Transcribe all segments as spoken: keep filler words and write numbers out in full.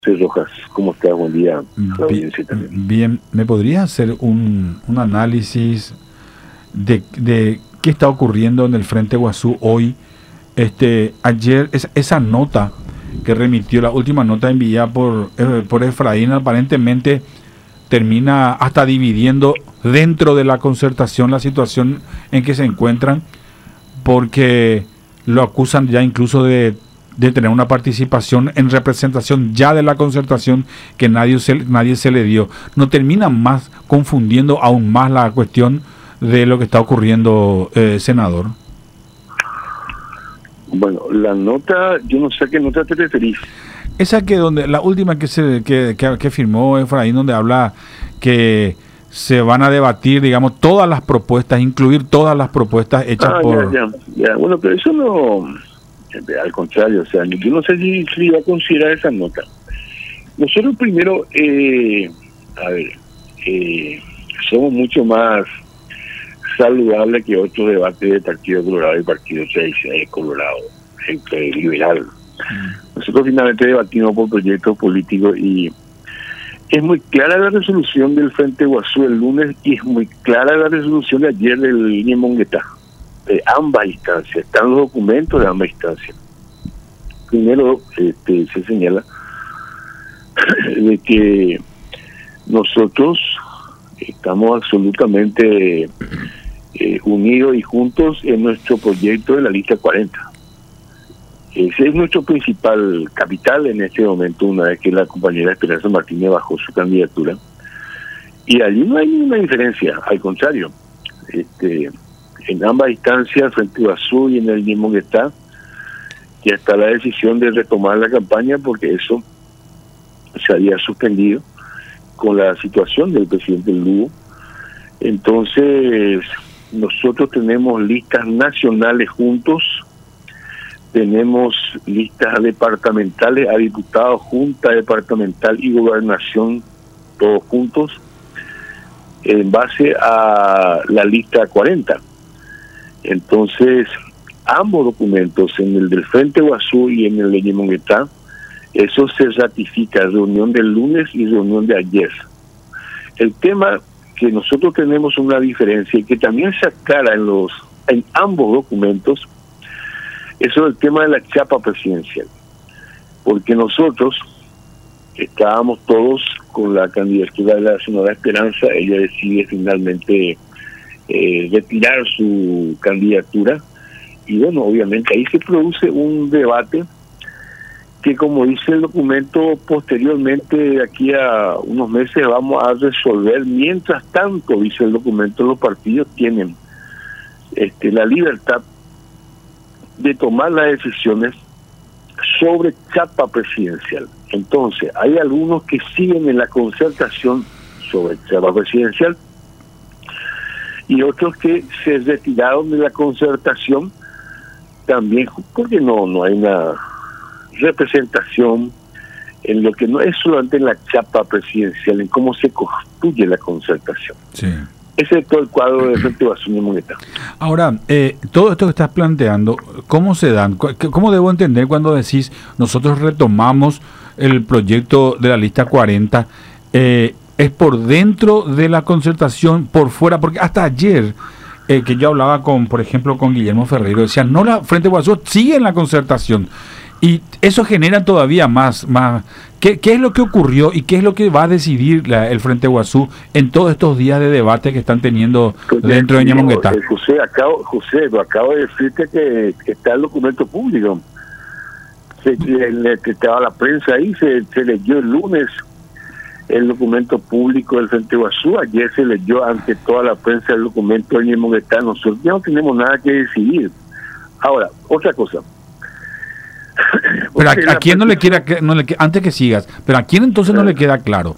Sí, Rojas, ¿cómo estás? Buen día. Bien, bien. ¿Me podrías hacer un, un análisis de, de qué está ocurriendo en el Frente Guazú hoy? Este, ayer, es, esa nota que remitió, la última nota enviada por, eh, por Efraín, aparentemente termina hasta dividiendo dentro de la concertación la situación en que se encuentran, porque lo acusan ya incluso de de tener una participación en representación ya de la concertación que nadie se, nadie se le dio. ¿No termina más confundiendo aún más la cuestión de lo que está ocurriendo, eh, senador? Bueno, la nota, yo no sé a qué nota te referís. Esa que donde, la última que se que, que, que firmó Efraín, donde habla que se van a debatir, digamos, todas las propuestas, incluir todas las propuestas hechas ah, por... Ya, ya, ya. Bueno, pero eso no... Al contrario, o sea, yo no sé si, si iba a considerar esa nota. Nosotros primero, eh, a ver, eh, somos mucho más saludables que otros debates de Partido Colorado y Partido tradicional Colorado, gente liberal. Mm. Nosotros finalmente debatimos por proyectos políticos y es muy clara la resolución del Frente Guazú el lunes y es muy clara la resolución de ayer del Ñemonguetá. De ambas instancias, están los documentos de ambas instancias. Primero, este, se señala de que nosotros estamos absolutamente eh, unidos y juntos en nuestro proyecto de la lista cuarenta. Ese es nuestro principal capital en este momento, una vez que la compañera Esperanza Martínez bajó su candidatura. Y allí no hay ninguna diferencia, al contrario. Este, en ambas instancias, Frente Guazú y en el Ñemonguetá, ya está la decisión de retomar la campaña porque eso se había suspendido con la situación del presidente Lugo. Entonces, nosotros tenemos listas nacionales juntos, tenemos listas departamentales a diputados, junta departamental y gobernación, todos juntos, en base a la lista cuarenta. Entonces, ambos documentos, en el del Frente Guazú y en el de Ñemonguetá, eso se ratifica, reunión del lunes y reunión de ayer. El tema que nosotros tenemos una diferencia y que también se aclara en los en ambos documentos, eso es el tema de la chapa presidencial. Porque nosotros estábamos todos con la candidatura de la senadora Esperanza, ella decide finalmente Eh, retirar su candidatura y bueno, obviamente ahí se produce un debate que, como dice el documento, posteriormente de aquí a unos meses vamos a resolver. Mientras tanto, dice el documento, los partidos tienen este, la libertad de tomar las decisiones sobre chapa presidencial. Entonces, hay algunos que siguen en la concertación sobre chapa presidencial y otros que se retiraron de la concertación también porque no no hay una representación en lo que no es solamente en la chapa presidencial, en cómo se construye la concertación. Sí. Ese es todo el cuadro de Frente Guazú y Ñemonguetá. Ahora, eh, todo esto que estás planteando, ¿cómo se dan? ¿Cómo debo entender cuando decís nosotros retomamos el proyecto de la lista cuarenta? Eh, ¿Es por dentro de la concertación, por fuera? Porque hasta ayer, eh, que yo hablaba con, por ejemplo, con Guillermo Ferreiro, decía, no, la Frente Guazú sigue en la concertación. Y eso genera todavía más. más ¿Qué, qué es lo que ocurrió y qué es lo que va a decidir la, el Frente Guazú en todos estos días de debate que están teniendo pues dentro de Ñemonguetá? Eh, José, acabo, José, acabo de decirte que, que está el documento público. Se, le, que estaba la prensa ahí, se, se leyó el lunes el documento público del Frente Guazú. Ayer se leyó ante toda la prensa el documento de Ñemonguetá. Nosotros ya no tenemos nada que decidir. Ahora, otra cosa. Pero a, a quién no le queda, no le, antes que sigas, pero a quién entonces no le queda claro.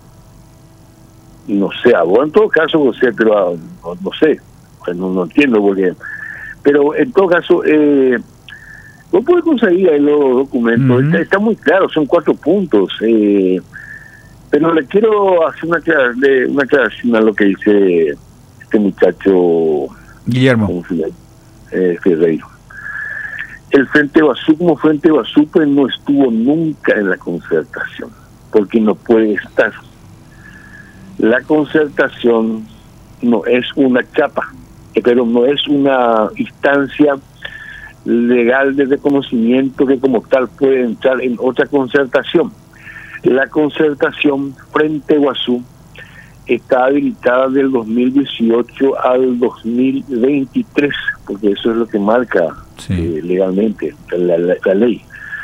No sé, a vos en todo caso, José, pero a, no, no sé, pues no, no entiendo porque. Pero en todo caso, eh, vos podés conseguir ahí los documentos. Uh-huh. está, está muy claro, son cuatro puntos. Eh, pero le quiero hacer una aclaración, una aclaración a lo que dice este muchacho Guillermo eh, Ferreiro. el Frente Guazú como Frente Guazú pues no estuvo nunca en la concertación, porque no puede estar. La concertación no es una chapa, pero no es una instancia legal de reconocimiento que como tal puede entrar en otra concertación. La concertación Frente Guazú está habilitada del dos mil dieciocho al dos mil veintitrés, porque eso es lo que marca sí. eh, legalmente la, la, la ley.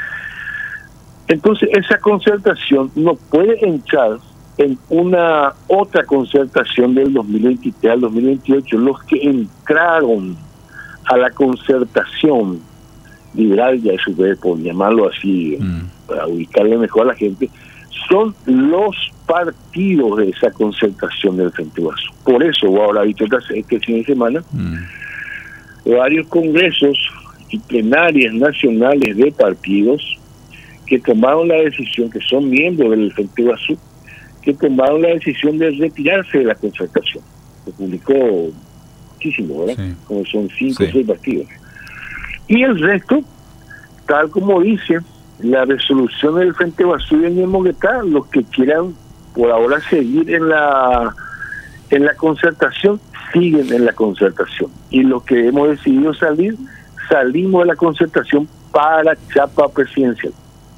Entonces esa concertación no puede entrar en una otra concertación del dos mil veintitrés al dos mil veintiocho. Los que entraron a la concertación liberal, ya eso puede por llamarlo así, mm. para ubicarle mejor a la gente, son los partidos de esa concertación del Frente Guazú. Por eso, ahora visto este fin de semana, mm. varios congresos y plenarias nacionales de partidos que tomaron la decisión, que son miembros del Frente Guazú, que tomaron la decisión de retirarse de la concertación. Se publicó muchísimo, ¿verdad? Sí. Como son cinco o sí. seis partidos. Y el resto, tal como dice la resolución del Frente Guazú y en Moguetá, los que quieran por ahora seguir en la en la concertación, siguen en la concertación. Y los que hemos decidido salir, salimos de la concertación para chapa presidencial.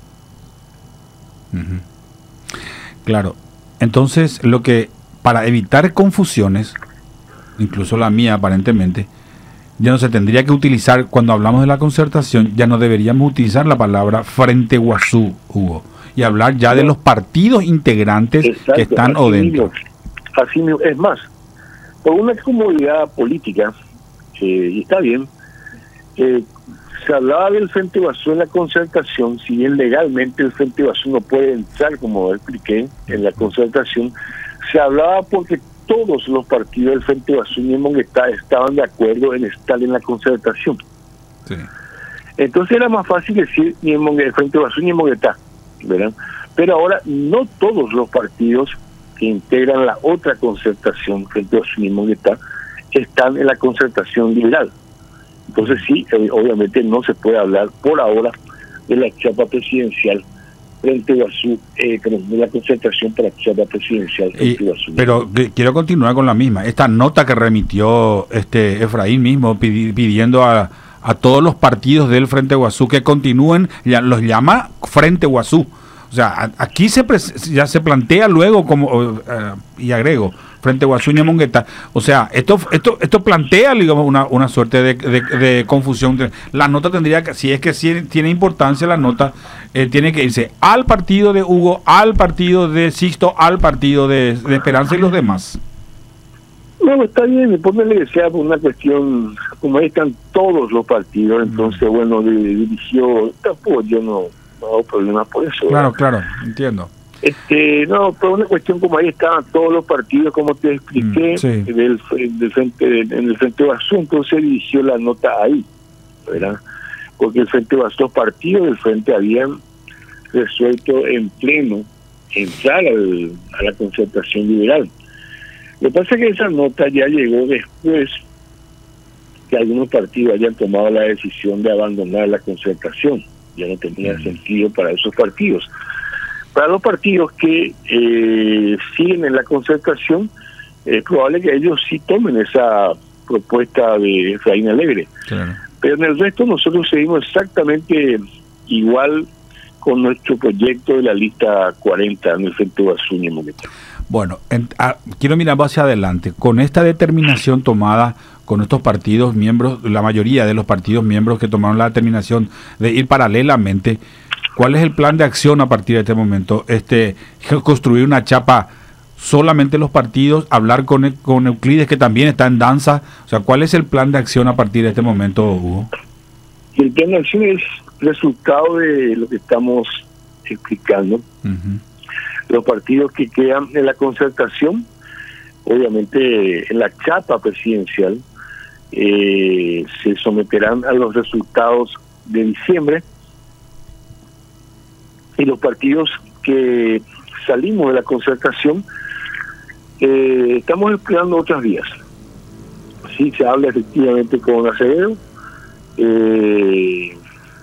Uh-huh. Claro. Entonces, lo que, para evitar confusiones, incluso la mía aparentemente, ya no se tendría que utilizar, cuando hablamos de la concertación, ya no deberíamos utilizar la palabra Frente Guazú, Hugo, y hablar ya de los partidos integrantes Exacto, que están o dentro. Mismo, así mismo, es más, por una comodidad política, eh, y está bien, eh, se hablaba del Frente Guazú en la concertación, si bien legalmente el Frente Guazú no puede entrar, como expliqué, en la concertación, se hablaba porque todos los partidos del Frente Guazú y Moguetá estaban de acuerdo en estar en la concertación. Sí. Entonces era más fácil decir ni en el Frente Guazú ni en Moguetá, ¿verdad? Pero ahora no todos los partidos que integran la otra concertación, Frente Guazú y Moguetá, están en la concertación liberal. Entonces sí, eh, obviamente no se puede hablar por ahora de la chapa presidencial Frente Guazú, eh, de la concertación para la chapa presidencial Frente Guazú. Pero que, quiero continuar con la misma. Esta nota que remitió este Efraín mismo pidi, pidiendo a, a todos los partidos del Frente Guazú que continúen, ya, los llama Frente Guazú. O sea, aquí se ya se plantea luego como, uh, y agrego, Frente Guazú y Moguetá. O sea, esto esto esto plantea, digamos, una, una suerte de, de, de confusión. La nota tendría que, si es que sí tiene importancia la nota, eh, tiene que irse al partido de Hugo, al partido de Sixto, al partido de, de Esperanza y los demás. No, está bien, póngale que sea por una cuestión, como ahí están todos los partidos, entonces, mm. bueno, dirigió, tampoco yo no, no hago problemas por eso. Claro, ¿verdad? Claro, entiendo. Este, no, por una cuestión como ahí estaban todos los partidos, como te expliqué, mm, sí. del, del frente, en el Frente Guazú, entonces dirigió la nota ahí, ¿verdad? Porque el Frente Guazú, los partidos del Frente habían resuelto en pleno entrar al, a la concertación liberal. Lo que pasa es que esa nota ya llegó después que algunos partidos hayan tomado la decisión de abandonar la concertación. Ya no tenía mm. sentido para esos partidos. Para los partidos que eh, siguen en la concertación, es probable que ellos sí tomen esa propuesta de Efraín Alegre. Claro. Pero en el resto nosotros seguimos exactamente igual con nuestro proyecto de la lista cuarenta en el Frente Guazú y Moguetá. Bueno, en, a, quiero mirar hacia adelante. Con esta determinación tomada con estos partidos miembros, la mayoría de los partidos miembros que tomaron la determinación de ir paralelamente, ¿cuál es el plan de acción a partir de este momento? Este, construir una chapa solamente los partidos, hablar con, con Euclides, que también está en danza. O sea, ¿cuál es el plan de acción a partir de este momento, Hugo? El plan de acción es resultado de lo que estamos explicando. Uh-huh. Los partidos que quedan en la concertación, obviamente en la chapa presidencial, eh, se someterán a los resultados de diciembre. Y los partidos que salimos de la concertación, eh, estamos explorando otras vías. Sí, se habla efectivamente con Acevedo, eh,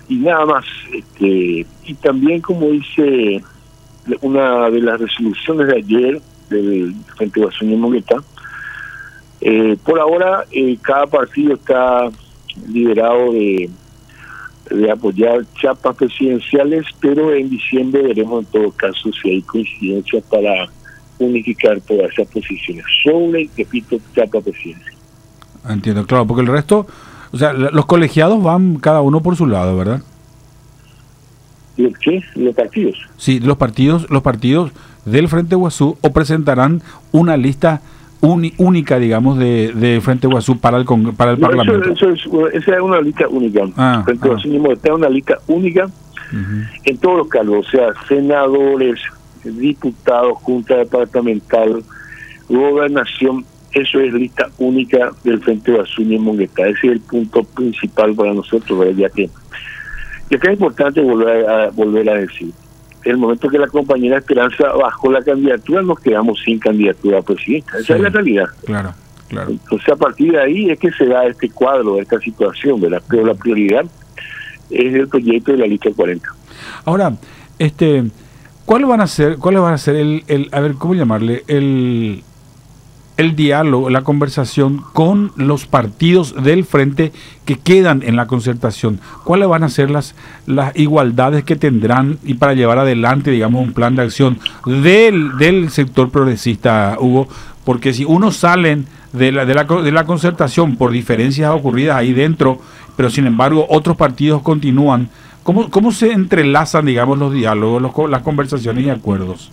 y nada más. Este, y también, como dice una de las resoluciones de ayer del Frente Guasú Ñemoguetá, Monguetá, eh, por ahora eh, cada partido está liderado de, de apoyar chapas presidenciales, pero en diciembre veremos en todo caso si hay coincidencia para unificar todas esas posiciones sobre, repito, chapa presidencial. Entiendo, claro, porque el resto, o sea, los colegiados van cada uno por su lado, ¿verdad? ¿Y qué? ¿Los partidos? Sí, los partidos, los partidos del Frente Guasú o presentarán una lista uni, única, digamos, de, de Frente Guasú para el con, para el no, Parlamento. Eso, eso es, esa es una lista única. Ah, Frente ah. Guasú está una lista única uh-huh. en todos los cargos, o sea, senadores, diputados, junta departamental, gobernación. Eso es lista única del Frente Guasú Monguetá. Ese es el punto principal para nosotros, ¿verdad? ya que Y acá es importante volver a, volver a decir, en el momento que la compañera Esperanza bajó la candidatura, nos quedamos sin candidatura a presidenta. Esa sí, es la realidad. Claro, claro. Entonces, a partir de ahí es que se da este cuadro, esta situación, ¿verdad? Pero la prioridad es el proyecto de la lista cuarenta. Ahora, este, ¿cuál van a ser, cuál van a ser el, el, a ver, cómo llamarle, el... el diálogo, la conversación con los partidos del frente que quedan en la concertación? ¿Cuáles van a ser las, las igualdades que tendrán y para llevar adelante, digamos, un plan de acción del, del sector progresista, Hugo? Porque si unos salen de la, de la, de la concertación por diferencias ocurridas ahí dentro, pero sin embargo otros partidos continúan, ¿cómo, cómo se entrelazan, digamos, los diálogos, los, las conversaciones y acuerdos?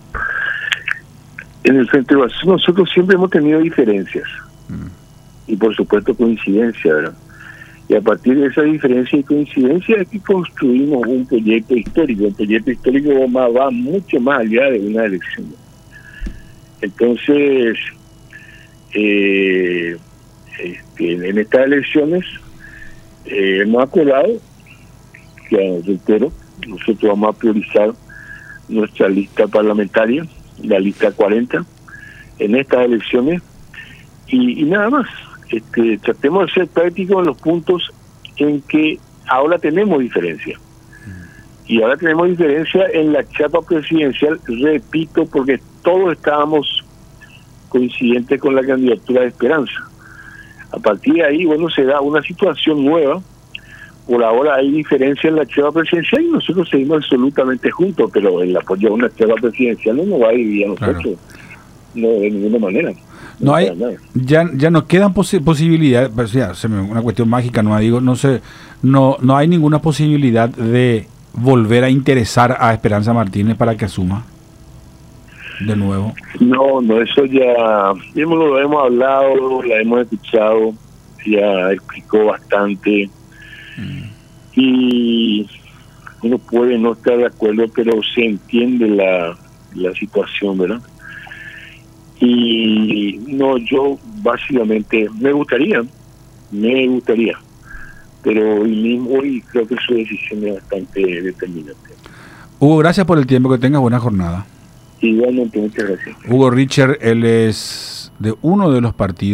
En el Frente Guasú nosotros siempre hemos tenido diferencias mm. y por supuesto coincidencia, ¿verdad? Y a partir de esa diferencia y coincidencia es que construimos un proyecto histórico. Un proyecto histórico más, va mucho más allá de una elección. Entonces, eh, este, en estas elecciones eh, hemos acordado que, reitero, nosotros vamos a priorizar nuestra lista parlamentaria, la lista cuarenta, en estas elecciones, y, y nada más. Este, tratemos de ser prácticos en los puntos en que ahora tenemos diferencia. Y ahora tenemos diferencia en la chapa presidencial, repito, porque todos estábamos coincidentes con la candidatura de Esperanza. A partir de ahí, bueno, se da una situación nueva. Por ahora hay diferencia en la chapa presidencial y nosotros seguimos absolutamente juntos, pero el apoyo a una chapa presidencial no nos va a dividir a nosotros, claro. No, de ninguna manera. No, no hay, ya ya no quedan posi posibilidades, o sea, una cuestión mágica, no digo, no sé, no no hay ninguna posibilidad de volver a interesar a Esperanza Martínez para que asuma de nuevo. No, no, eso ya, ya lo hemos hablado, la hemos escuchado, ya explicó bastante. Mm. Y uno puede no estar de acuerdo, pero se entiende la, la situación, ¿verdad? Y no, yo básicamente me gustaría, me gustaría, pero hoy mismo hoy creo que su decisión es bastante determinante. Hugo, gracias por el tiempo, que tengas buena jornada. Igualmente, muchas gracias. Hugo Richard, él es de uno de los partidos